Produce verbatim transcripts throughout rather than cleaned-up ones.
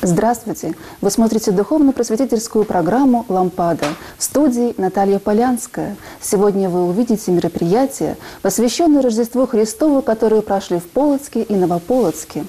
Здравствуйте! Вы смотрите духовно-просветительскую программу «Лампада». В студии Наталья Полянская. Сегодня вы увидите мероприятия, посвященные Рождеству Христову, которые прошли в Полоцке и Новополоцке.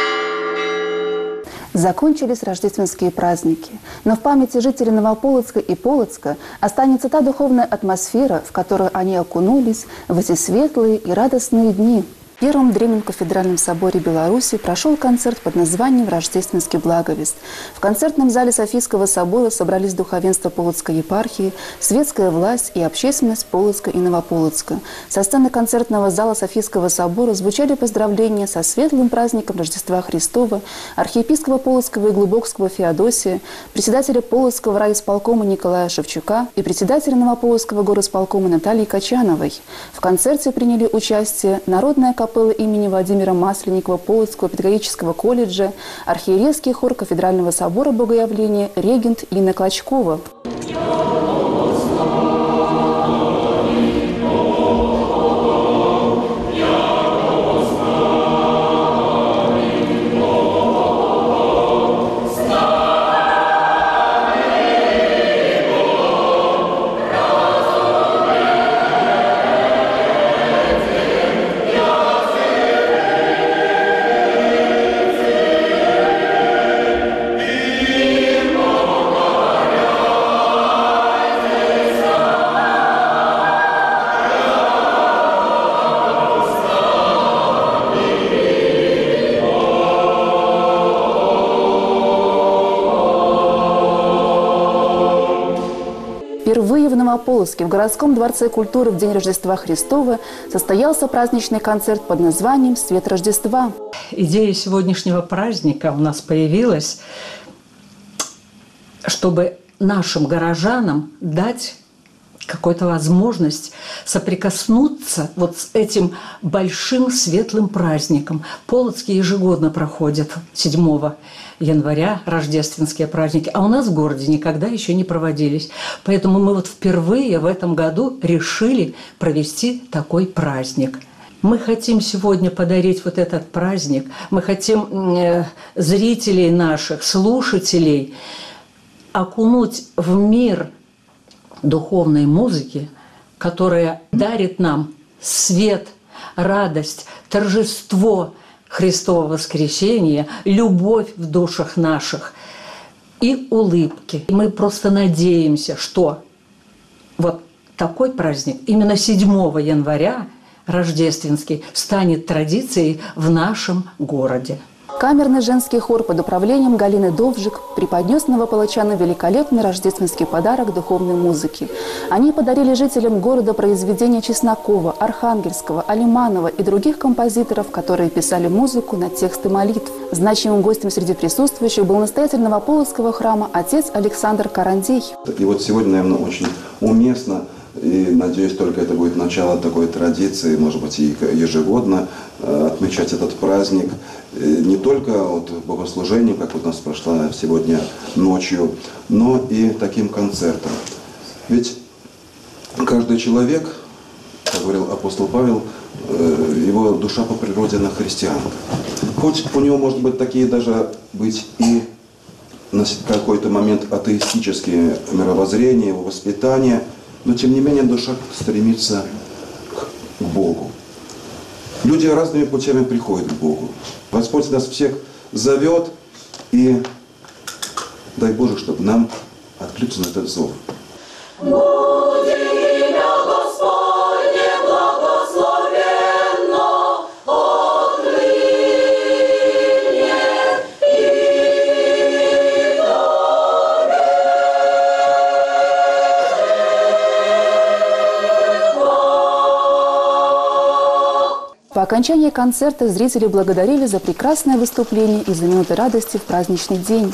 Закончились рождественские праздники, но в памяти жителей Новополоцка и Полоцка останется та духовная атмосфера, в которую они окунулись в эти светлые и радостные дни. В Первом Древнем кафедральном соборе Беларуси прошел концерт под названием «Рождественский благовест». В концертном зале Софийского собора собрались духовенство Полоцкой епархии, светская власть и общественность Полоцка и Новополоцка. Со сцены концертного зала Софийского собора звучали поздравления со светлым праздником Рождества Христова архиепископа Полоцкого и Глубокского Феодосия, председателя Полоцкого райисполкома Николая Шевчука и председателя Новополоцкого горосполкома Натальи Качановой. В концерте приняли участие народная капелла имени Владимира Масленникова Полоцкого педагогического колледжа, архиерейский хор кафедрального собора Богоявления, регент Инна Клочкова. Впервые в Новополоцке в городском дворце культуры в день Рождества Христова состоялся праздничный концерт под названием «Свет Рождества». Идея сегодняшнего праздника у нас появилась, чтобы нашим горожанам дать какую-то возможность соприкоснуться вот с этим большим светлым праздником. Полоцкий ежегодно проходит седьмого января рождественские праздники, а у нас в городе никогда еще не проводились. Поэтому мы вот впервые в этом году решили провести такой праздник. Мы хотим сегодня подарить вот этот праздник, мы хотим э, зрителей наших, слушателей окунуть в мир духовной музыки, которая дарит нам свет, радость, торжество Христова воскресения, любовь в душах наших и улыбки. И мы просто надеемся, что вот такой праздник именно седьмого января, рождественский, станет традицией в нашем городе. Камерный женский хор под управлением Галины Довжик преподнес новополочанам великолепный рождественский подарок духовной музыки. Они подарили жителям города произведения Чеснокова, Архангельского, Алиманова и других композиторов, которые писали музыку на тексты молитв. Значимым гостем среди присутствующих был настоятель Новополоцкого храма отец Александр Карандей. И вот сегодня, наверное, очень уместно, и, надеюсь, только это будет начало такой традиции, может быть, и ежегодно э, отмечать этот праздник э, не только вот богослужением, как вот у нас прошла сегодня ночью, но и таким концертом. Ведь каждый человек, как говорил апостол Павел, э, его душа по природе она христианка. Хоть у него, может быть, такие даже быть и на какой-то момент атеистические мировоззрения, его воспитания, но, тем не менее, душа стремится к Богу. Люди разными путями приходят к Богу. Господь нас всех зовет, и дай Боже, чтобы нам откликнуться на этот зов. По окончании концерта зрители благодарили за прекрасное выступление и за минуты радости в праздничный день.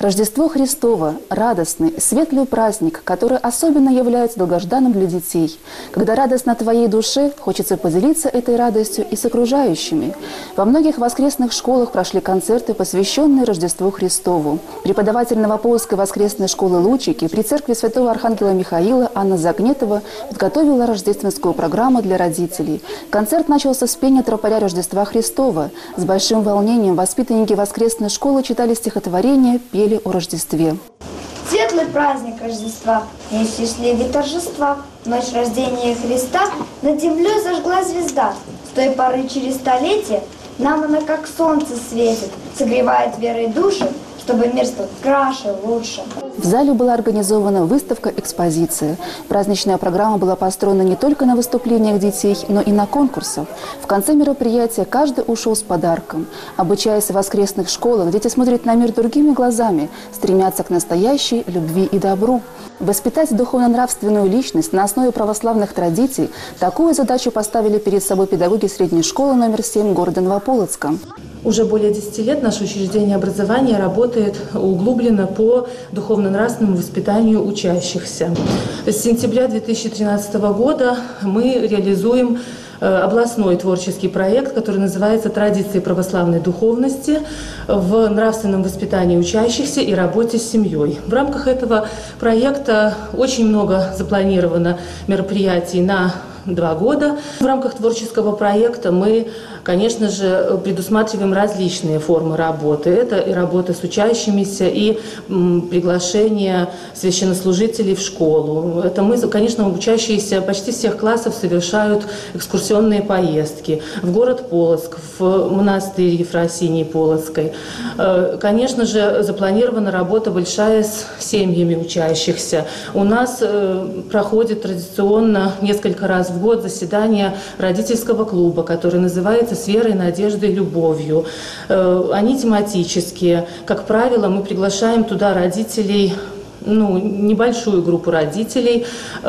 Рождество Христово – радостный, светлый праздник, который особенно является долгожданным для детей. Когда радостно твоей душе, хочется поделиться этой радостью и с окружающими. Во многих воскресных школах прошли концерты, посвященные Рождеству Христову. Преподаватель Новополоцкой воскресной школы «Лучики» при церкви святого Архангела Михаила Анна Загнетова подготовила рождественскую программу для родителей. Концерт начался с пения тропаря Рождества Христова. С большим волнением воспитанники воскресной школы читали стихотворения, пели о Рождестве. Светлый праздник Рождества, неисчислимые торжества, ночь рождения Христа, над землей зажгла звезда. С той поры через столетия нам она как солнце светит, согревает верой души, чтобы мир стал краше, лучше. В зале была организована выставка-экспозиция. Праздничная программа была построена не только на выступлениях детей, но и на конкурсах. В конце мероприятия каждый ушел с подарком. Обучаясь в воскресных школах, дети смотрят на мир другими глазами, стремятся к настоящей любви и добру. Воспитать духовно-нравственную личность на основе православных традиций – такую задачу поставили перед собой педагоги средней школы номер семь города Новополоцка. Уже более десяти лет наше учреждение образования работает углубленно по духовно-нравственному воспитанию учащихся. С сентября две тысячи тринадцатого года мы реализуем областной творческий проект, который называется «Традиции православной духовности в нравственном воспитании учащихся и работе с семьей». В рамках этого проекта очень много запланировано мероприятий на два года. В рамках творческого проекта мы, конечно же, предусматриваем различные формы работы. Это и работа с учащимися, и приглашение священнослужителей в школу. Это мы, конечно, учащиеся почти всех классов совершают экскурсионные поездки в город Полоцк, в монастырь Ефросинии Полоцкой. Конечно же, запланирована работа большая с семьями учащихся. У нас проходит традиционно несколько раз в год заседание родительского клуба, который называется «С верой, надеждой, любовью». Они тематические. Как правило, мы приглашаем туда родителей, ну, небольшую группу родителей.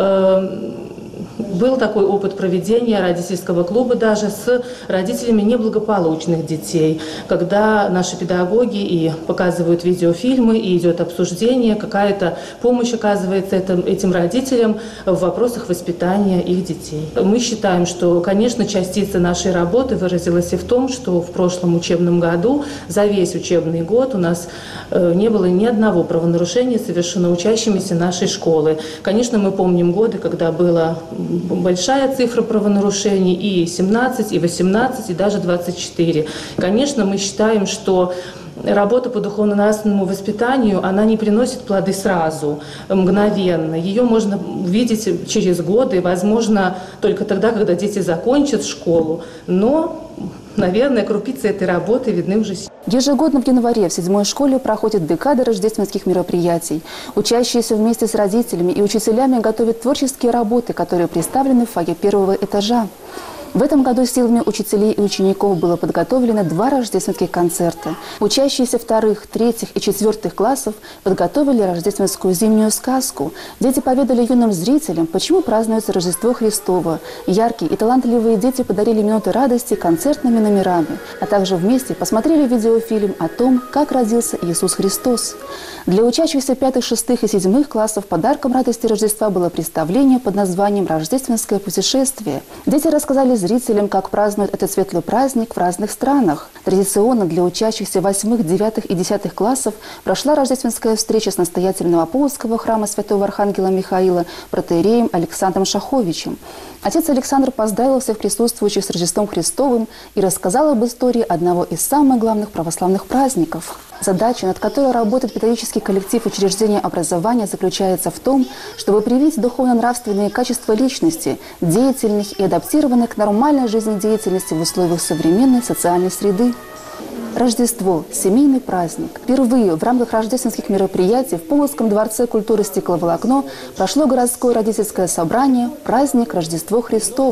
Был такой опыт проведения родительского клуба даже с родителями неблагополучных детей, когда наши педагоги и показывают видеофильмы, и идет обсуждение, какая-то помощь оказывается этим, этим родителям в вопросах воспитания их детей. Мы считаем, что, конечно, частица нашей работы выразилась и в том, что в прошлом учебном году за весь учебный год у нас не было ни одного правонарушения, совершено учащимися нашей школы. Конечно, мы помним годы, когда было большая цифра правонарушений, и семнадцать, и восемнадцать, и даже двадцать четыре. Конечно, мы считаем, что работа по духовно-нравственному воспитанию, она не приносит плоды сразу, мгновенно. Ее можно увидеть через годы, возможно, только тогда, когда дети закончат школу. Но, наверное, крупицы этой работы видны уже сейчас. Ежегодно в январе в седьмой школе проходят декады рождественских мероприятий. Учащиеся вместе с родителями и учителями готовят творческие работы, которые представлены в фойе первого этажа. В этом году силами учителей и учеников было подготовлено два рождественских концерта. Учащиеся вторых, третьих и четвертых классов подготовили рождественскую зимнюю сказку. Дети поведали юным зрителям, почему празднуется Рождество Христово. Яркие и талантливые дети подарили минуты радости концертными номерами, а также вместе посмотрели видеофильм о том, как родился Иисус Христос. Для учащихся пятых, шестых и седьмых классов подарком радости Рождества было представление под названием «Рождественское путешествие». Дети рассказали зрителям, как празднуют этот светлый праздник в разных странах. Традиционно для учащихся восьмых, девятых и десятых классов прошла рождественская встреча с настоятелем Новополоцкого храма святого Архангела Михаила протоиереем Александром Шаховичем. Отец Александр поздравил всех присутствующих с Рождеством Христовым и рассказал об истории одного из самых главных православных праздников. Задача, над которой работает педагогический коллектив учреждения образования, заключается в том, чтобы привить духовно-нравственные качества личности, деятельных и адаптированных к нормальной жизнедеятельности в условиях современной социальной среды. Рождество – семейный праздник. Впервые в рамках рождественских мероприятий в Полоцком дворце культуры «Стекловолокно» прошло городское родительское собрание «Праздник Рождество Христово».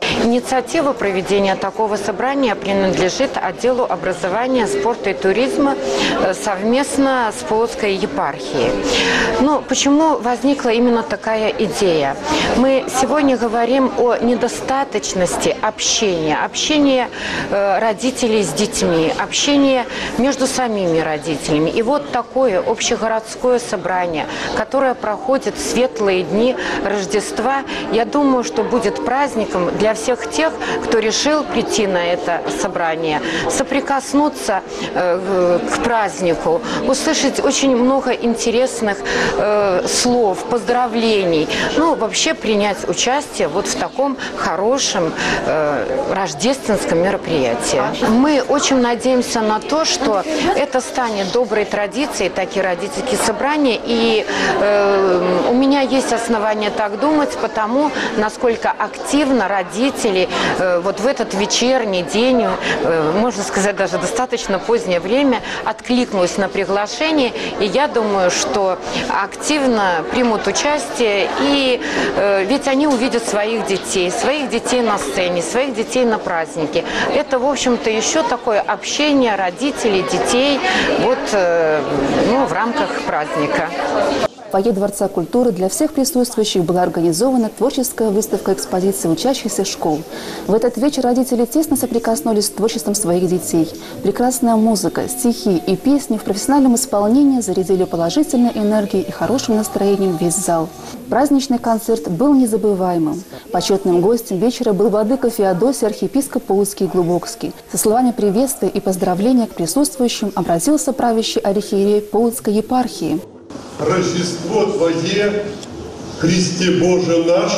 Инициатива проведения такого собрания принадлежит отделу образования, спорта и туризма совместно с Полоцкой епархией. Ну, почему возникла именно такая идея? Мы сегодня говорим о недостаточности общения, общения э, родителей с детьми, общения между самими родителями. И вот такое общегородское собрание, которое проходит в светлые дни Рождества, я думаю, что будет праздником для всех тех, кто решил прийти на это собрание, соприкоснуться э, к празднику, услышать очень много интересных э, слов, поздравлений, ну, вообще принять участие вот в таком хорошем э, рождественском мероприятии. Мы очень надеемся на то, что это станет доброй традицией, такие родительские собрания, и э, у меня есть основания так думать, потому насколько активно родители э, вот в этот вечерний день, э, можно сказать, даже достаточно позднее время, откликнулись на приглашение, и я думаю, что активно примут участие, и э, ведь они увидят своих детей, своих детей на сцене, своих детей на празднике. Это, в общем-то, еще такое общение родителей, детей вот, э, ну, в рамках праздника. В фойе Дворца культуры для всех присутствующих была организована творческая выставка экспозиции учащихся школ. В этот вечер родители тесно соприкоснулись с творчеством своих детей. Прекрасная музыка, стихи и песни в профессиональном исполнении зарядили положительной энергией и хорошим настроением весь зал. Праздничный концерт был незабываемым. Почетным гостем вечера был владыка Феодосий, архиепископ Полоцкий и Глубокский. Со словами приветствия и поздравления к присутствующим обратился правящий архиерей Полоцкой епархии. Рождество Твое, Христе Боже наш,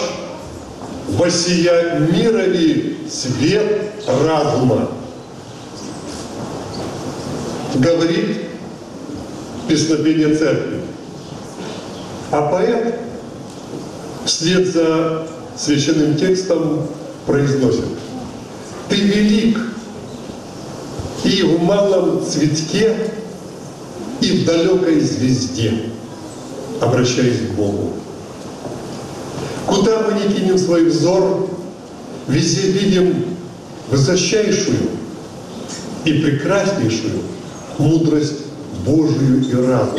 воссия мира и свет разума. Говорит песнопение церкви. А поэт вслед за священным текстом произносит: «Ты велик и в малом цветке, и в далекой звезде», обращаясь к Богу. Куда мы ни кинем свой взор, везде видим высочайшую и прекраснейшую мудрость Божию и разум.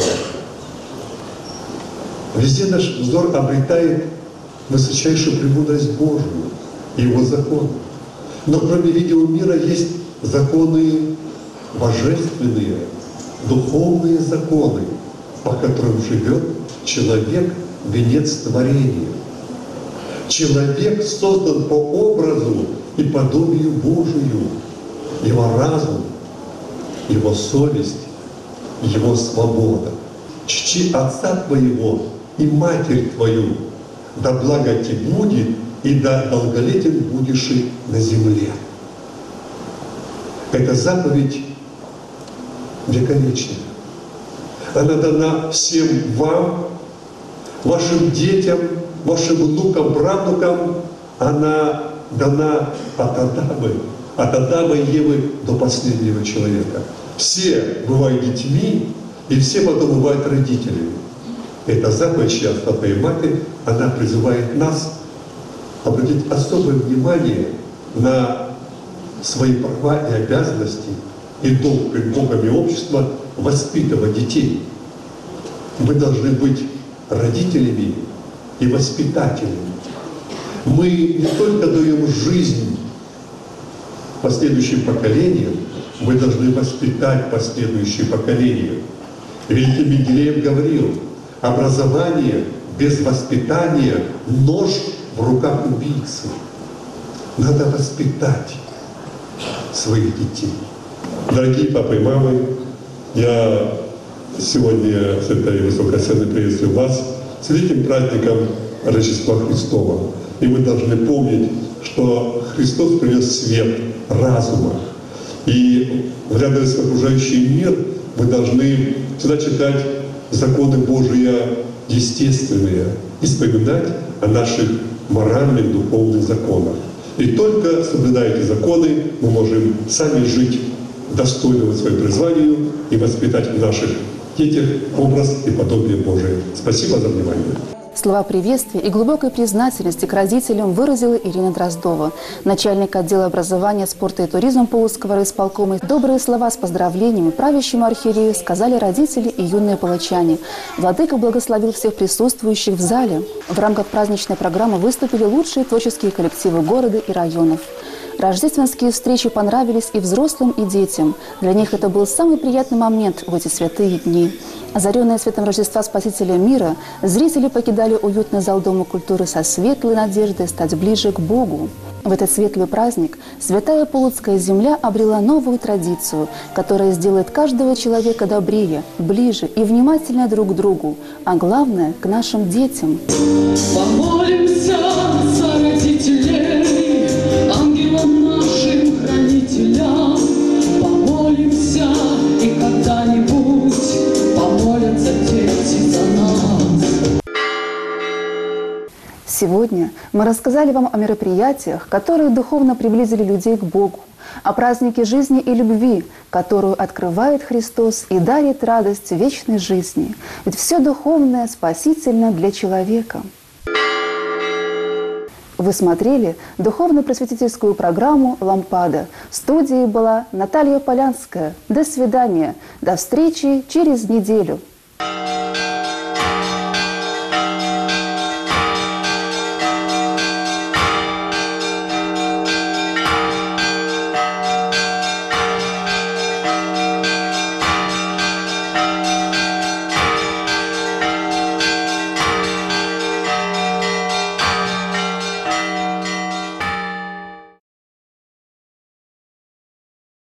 Везде наш взор обретает высочайшую премудрость Божию и Его закон. Но кроме видимого мира есть законы божественные, духовные законы, по которым живет человек, венец творения. Человек создан по образу и подобию Божию. Его разум, его совесть, его свобода. Чти отца твоего и матерь твою, да благо тебе будет, и да долголетен будешь и на земле. Это заповедь вековечная. Она дана всем вам, вашим детям, вашим внукам, правнукам. Она дана от Адама, от Адама и Евы до последнего человека. Все бывают детьми, и все потом бывают родителями. Эта заповедь, чья отца и матерь, она призывает нас обратить особое внимание на свои права и обязанности и долг перед Богом и обществом воспитывать детей. Мы должны быть родителями и воспитателями. Мы не только даем жизнь последующим поколениям, мы должны воспитать последующие поколения. Великий Менделеев говорил: образование без воспитания — нож в руках убийцы. Надо воспитать своих детей. Дорогие папы и мамы, я сегодня с этой высокой сцены приветствую вас с великим праздником Рождества Христова. И мы должны помнить, что Христос принес свет разума. И, вглядываясь в окружающий мир, мы должны всегда читать законы Божии естественные и вспоминать о наших моральных, духовных законах. И только соблюдая эти законы, мы можем сами жить достойно своему призванию и воспитать в наших детях образ и подобие Божие. Спасибо за внимание. Слова приветствия и глубокой признательности к родителям выразила Ирина Дроздова, начальник отдела образования, спорта и туризма Полоцкого райисполкома. Добрые слова с поздравлениями правящему архиерею сказали родители и юные полочане. Владыка благословил всех присутствующих в зале. В рамках праздничной программы выступили лучшие творческие коллективы города и районов. Рождественские встречи понравились и взрослым, и детям. Для них это был самый приятный момент в эти святые дни. Озаренные светом Рождества Спасителя мира, зрители покидали уютный зал Дома культуры со светлой надеждой стать ближе к Богу. В этот светлый праздник святая Полоцкая земля обрела новую традицию, которая сделает каждого человека добрее, ближе и внимательнее друг к другу, а главное – к нашим детям. Помолимся за родителей, ангелам нашим хранителям. Помолимся, и когда-нибудь помолятся дети за нас. Сегодня мы рассказали вам о мероприятиях, которые духовно приблизили людей к Богу, о празднике жизни и любви, которую открывает Христос и дарит радость вечной жизни. Ведь все духовное спасительно для человека. Вы смотрели духовно-просветительскую программу «Лампада». В студии была Наталья Полянская. До свидания. До встречи через неделю.